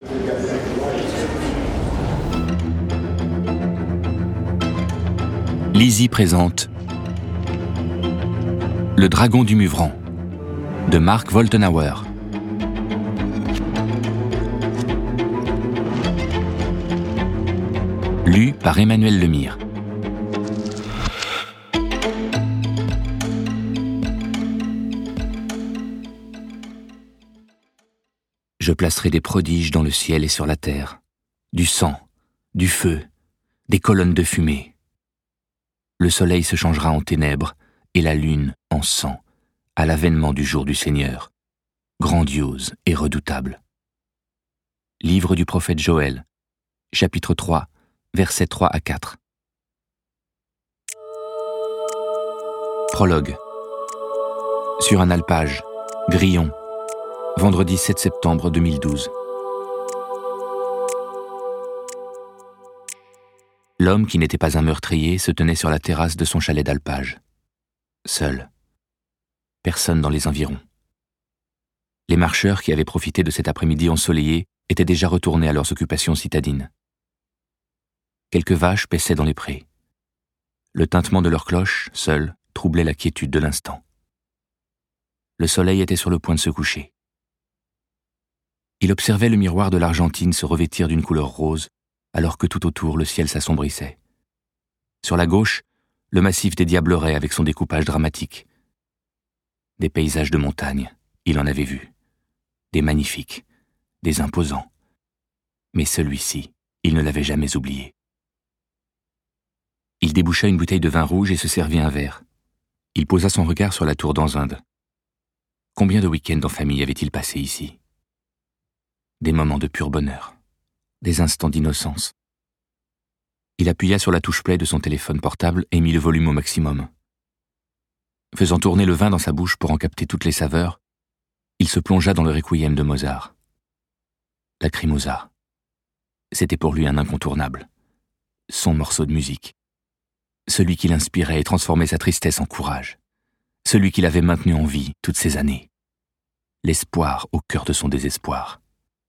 Lizzie présente Le Dragon du Muvran de Mark Woltenhauer. Lu par Emmanuel Lemire. Je placerai des prodiges dans le ciel et sur la terre, du sang, du feu, des colonnes de fumée. Le soleil se changera en ténèbres et la lune en sang, à l'avènement du jour du Seigneur, grandiose et redoutable. Livre du prophète Joël, chapitre 3, versets 3 à 4. Prologue. Sur un alpage, Grillon, vendredi 7 septembre 2012. L'homme qui n'était pas un meurtrier se tenait sur la terrasse de son chalet d'alpage. Seul. Personne dans les environs. Les marcheurs qui avaient profité de cet après-midi ensoleillé étaient déjà retournés à leurs occupations citadines. Quelques vaches paissaient dans les prés. Le tintement de leurs cloches, seul, troublait la quiétude de l'instant. Le soleil était sur le point de se coucher. Il observait le miroir de l'Argentine se revêtir d'une couleur rose, alors que tout autour le ciel s'assombrissait. Sur la gauche, le massif des Diablerets avec son découpage dramatique. Des paysages de montagne, il en avait vu. Des magnifiques, des imposants. Mais celui-ci, il ne l'avait jamais oublié. Il déboucha une bouteille de vin rouge et se servit un verre. Il posa son regard sur la tour d'Anzinde. Combien de week-ends en famille avait-il passé ici ? Des moments de pur bonheur, des instants d'innocence. Il appuya sur la touche play de son téléphone portable et mit le volume au maximum. Faisant tourner le vin dans sa bouche pour en capter toutes les saveurs, il se plongea dans le requiem de Mozart. Lacrimosa. C'était pour lui un incontournable. Son morceau de musique. Celui qui l'inspirait et transformait sa tristesse en courage. Celui qui l'avait maintenu en vie toutes ces années. L'espoir au cœur de son désespoir.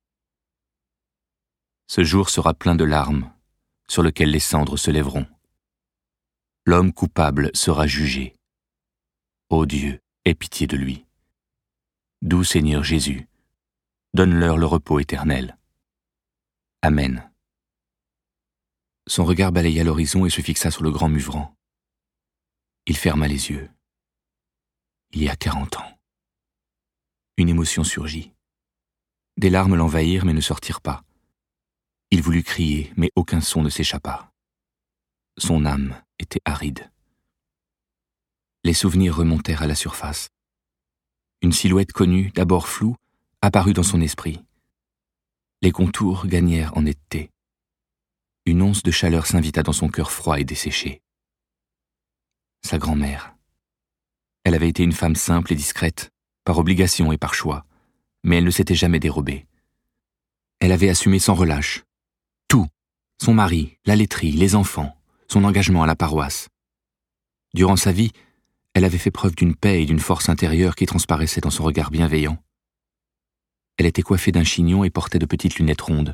Ce jour sera plein de larmes, sur lequel les cendres se lèveront. L'homme coupable sera jugé. Ô Dieu, aie pitié de lui. Doux Seigneur Jésus, donne-leur le repos éternel. Amen. Son regard balaya l'horizon et se fixa sur le grand Muvran. Il ferma les yeux. Il y a 40 ans. Une émotion surgit. Des larmes l'envahirent mais ne sortirent pas. Il voulut crier, mais aucun son ne s'échappa. Son âme était aride. Les souvenirs remontèrent à la surface. Une silhouette connue, d'abord floue, apparut dans son esprit. Les contours gagnèrent en netteté. Une once de chaleur s'invita dans son cœur froid et desséché. Sa grand-mère. Elle avait été une femme simple et discrète, par obligation et par choix, mais elle ne s'était jamais dérobée. Elle avait assumé sans relâche. Tout, son mari, la laiterie, les enfants, son engagement à la paroisse. Durant sa vie, elle avait fait preuve d'une paix et d'une force intérieure qui transparaissaient dans son regard bienveillant. Elle était coiffée d'un chignon et portait de petites lunettes rondes.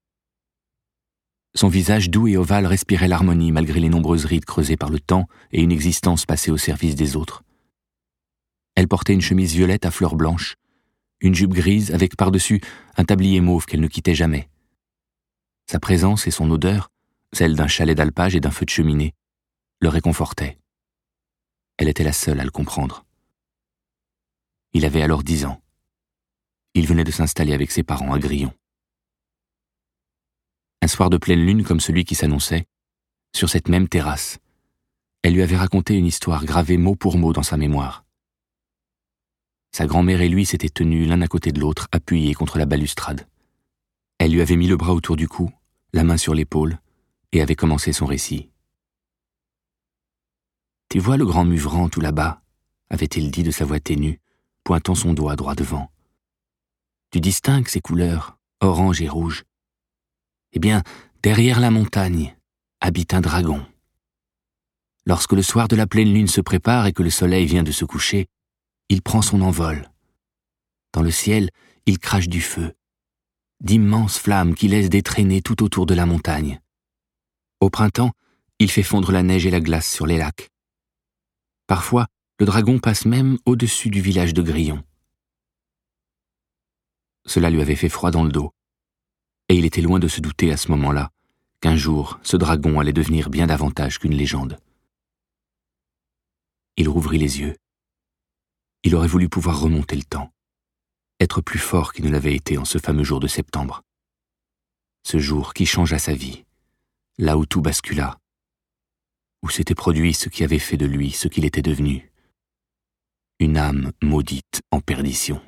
Son visage doux et ovale respirait l'harmonie malgré les nombreuses rides creusées par le temps et une existence passée au service des autres. Elle portait une chemise violette à fleurs blanches, une jupe grise avec par-dessus un tablier mauve qu'elle ne quittait jamais. Sa présence et son odeur, celle d'un chalet d'alpage et d'un feu de cheminée, le réconfortaient. Elle était la seule à le comprendre. Il avait alors 10 ans. Il venait de s'installer avec ses parents à Grillon. Un soir de pleine lune comme celui qui s'annonçait, sur cette même terrasse, elle lui avait raconté une histoire gravée mot pour mot dans sa mémoire. Sa grand-mère et lui s'étaient tenus l'un à côté de l'autre, appuyés contre la balustrade. Elle lui avait mis le bras autour du cou, la main sur l'épaule, et avait commencé son récit. « Tu vois le grand Muvran tout là-bas » avait-il dit de sa voix ténue, pointant son doigt droit devant. « Tu distingues ses couleurs, orange et rouge. Eh bien, derrière la montagne, habite un dragon. Lorsque le soir de la pleine lune se prépare et que le soleil vient de se coucher, il prend son envol. Dans le ciel, il crache du feu. d'immenses flammes qui laissent des traînées tout autour de la montagne. Au printemps, il fait fondre la neige et la glace sur les lacs. Parfois, le dragon passe même au-dessus du village de Grillon. Cela lui avait fait froid dans le dos, et il était loin de se douter à ce moment-là qu'un jour, ce dragon allait devenir bien davantage qu'une légende. Il rouvrit les yeux. Il aurait voulu pouvoir remonter le temps, être plus fort qu'il ne l'avait été en ce fameux jour de septembre. Ce jour qui changea sa vie, là où tout bascula, où s'était produit ce qui avait fait de lui ce qu'il était devenu, une âme maudite en perdition.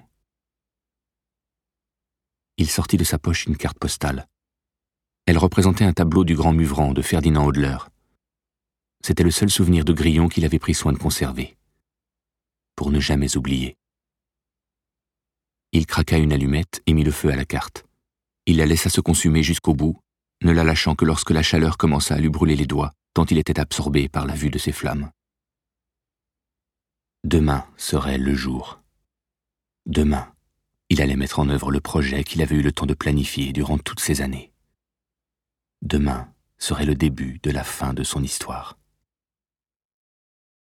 Il sortit de sa poche une carte postale. Elle représentait un tableau du Grand Muvran de Ferdinand Hodler. C'était le seul souvenir de Grillon qu'il avait pris soin de conserver, pour ne jamais oublier. Il craqua une allumette et mit le feu à la carte. Il la laissa se consumer jusqu'au bout, ne la lâchant que lorsque la chaleur commença à lui brûler les doigts, tant il était absorbé par la vue de ces flammes. Demain serait le jour. Demain, il allait mettre en œuvre le projet qu'il avait eu le temps de planifier durant toutes ces années. Demain serait le début de la fin de son histoire.